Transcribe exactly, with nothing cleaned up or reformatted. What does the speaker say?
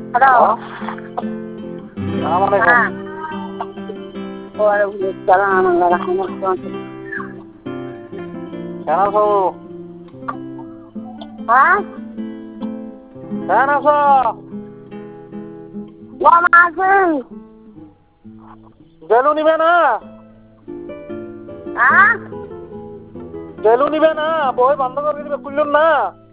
Hello. সালাম আলাইকুম। হ্যাঁ। ওয়ালাইকুম আসসালাম ওয়া রাহমাতুল্লাহ। কেন আছো? হ্যাঁ? কেন আছো? কেমন আছেন? জেলু নিবে না? হ্যাঁ? জেলু নিবে না? বই বন্ধ করে দিবে, খুললুন না?